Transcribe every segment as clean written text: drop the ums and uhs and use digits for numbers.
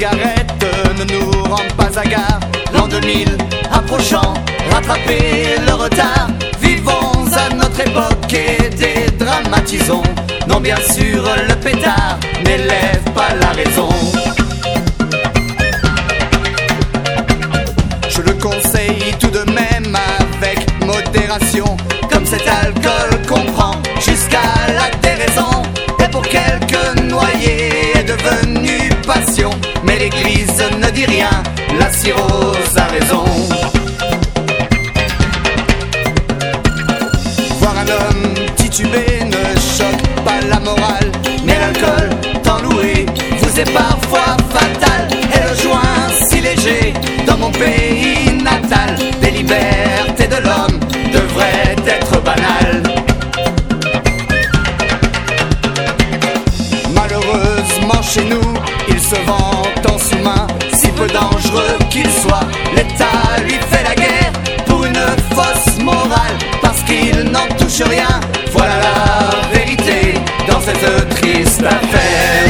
cigarette ne nous rend pas hagards. L'an 2000 approchant, rattraper le retard. Vivons à notre époque et dédramatisons. Non, bien sûr, le pétard n'élève pas la raison. Je le conseille tout de même avec modération, comme cet alcool qu'on prend jusqu'à la déraison. Et pour quelques noyés est devenu passion, mais l'église ne dit rien, la cirrhose a raison. Voir un homme titubé ne choque pas la morale, mais l'alcool, tant loué, vous est parfois fatal. Et le joint si léger dans mon pays natal, des libertés de l'homme devraient être banales. Malheureusement chez nous, il se vante en sous-main, si peu dangereux qu'il soit. L'État lui fait la guerre pour une fausse morale, parce qu'il n'en touche rien. Voilà la vérité dans cette triste affaire.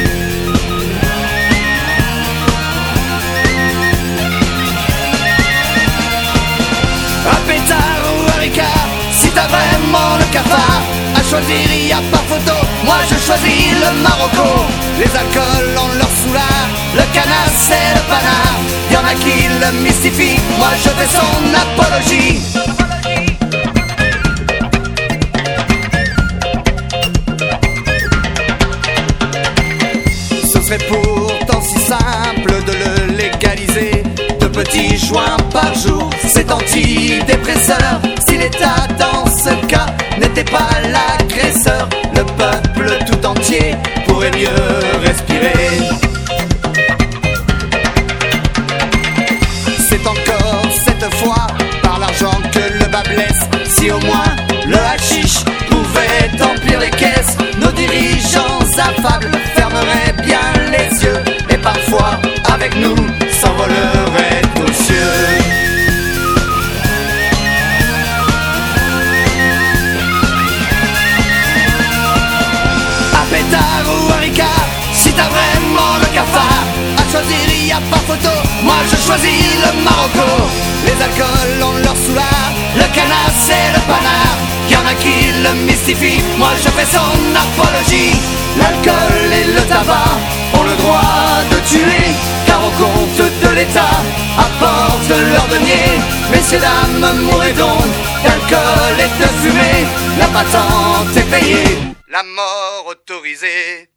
Un pétard ou un ricard, si t'as vraiment le cafard, à choisir il y a pas photo, moi je choisis le Marocco. Les alcools ont leur soulard, le canasse et le panard. Y'en a qui le mystifient, moi je fais son apologie. Ce serait pourtant si simple de le légaliser. De petits joints par jour, c'est antidépresseur. Si l'État dans ce cas n'était pas l'agresseur, le peuple tout entier pourrait mieux respirer. C'est encore cette fois par l'argent que le bas blesse. Si au moins le hashish pouvait emplir les caisses, nos dirigeants affables fermeraient bien les yeux, et parfois avec nous s'envoleraient aux cieux. Un pétard ou un ricard, si t'as vraiment le cafard, à choisir il y a pas photo, moi je choisis le Marocco. Les alcools ont leur soulard, le canasse et le panard. Y'en a qui le mystifient, moi je fais son apologie. L'alcool et le tabac ont le droit de tuer, car au compte de l'État apportent leur denier. Messieurs, dames, mourrez donc d'alcool et de fumée, la patente est payée, la mort autorisée.